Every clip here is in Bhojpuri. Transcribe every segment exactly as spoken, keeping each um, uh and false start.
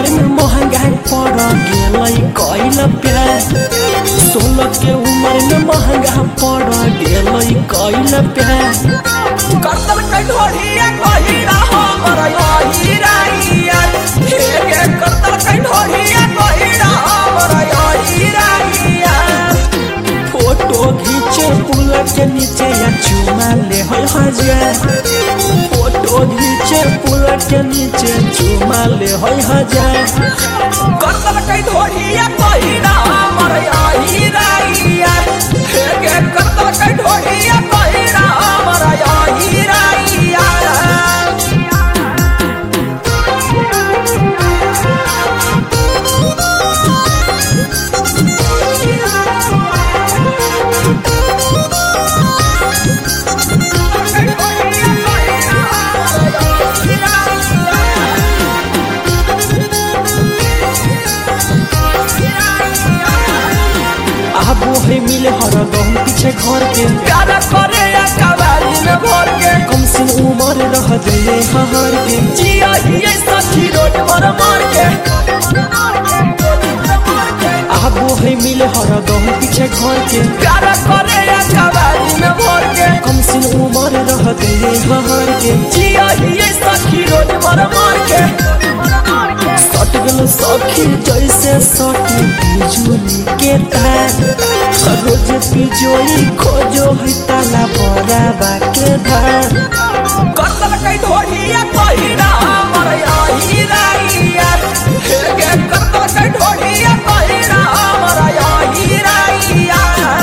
उम्र में महंगा पड़ गेलै कैल प्यार। सोलह के उम्र में महंगा पड़ गेलै कैल प्यार। करतल कई ढोढ़िया कहिरा हमर यही राइया हे गे करतल कई ढोढ़िया कहिरा हमर यही राइया। फोटो घीचे पुल के नीचे या चुमा ले होय हजार। फोटो घीचे पुल के नीचे चुमा ले होय हजार। करतल कई ढोढ़िया कहिरा हमर यही राइया हे गे करतल कई ढोढ़िया कहिरा हमर यही राइया। आबो है मिले हर गहम पीछे घर के प्यार करे या कवारी में भर के कम सिन उम्र रह जइए हर के। जिया ये सखी रोड पर मार के आबो है मिले हर गहम पीछे घर के प्यार करे या कवारी में भर के कम सिन उम्र रह जइए हर के। जिया ये सखी रोड पर मार के सट गल सखी जैसे सटी बिजुली के तार। रोज बिजोई खोजो है ताला बराबा के धार। करतल कई ढोढ़िया कहिरा हमर यही राइया हे गे करतल कई ढोढ़िया कहिरा हमर यही राइया।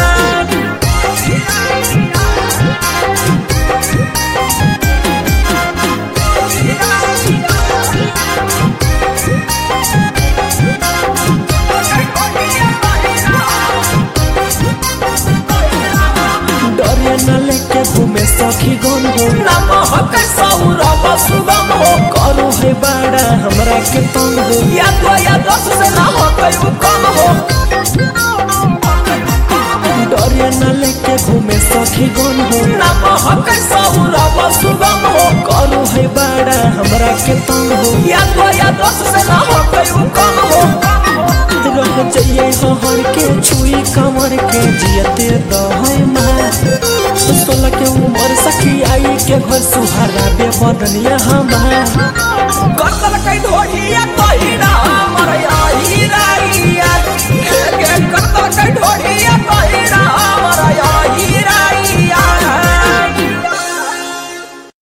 डरे न लेके घूमे सखी गन हो नम हक सौरभ सुगम हो करो है बड़ा हमरा के तंग हो। या तो या दस से ना हो कई कम हो डरे न लेके घूमे सखी गन हो नम हक सौरभ सुगम हो करो है बड़ा हमरा के तंग हो। या तो या दस से ना हो कई कम हो रह जाइए हर के छुई कमर के जियते दहै मार। सोलह के उम्र सखी आई के घर सुहारा बे बदनिया हमार। करतल कई ढोढ़िया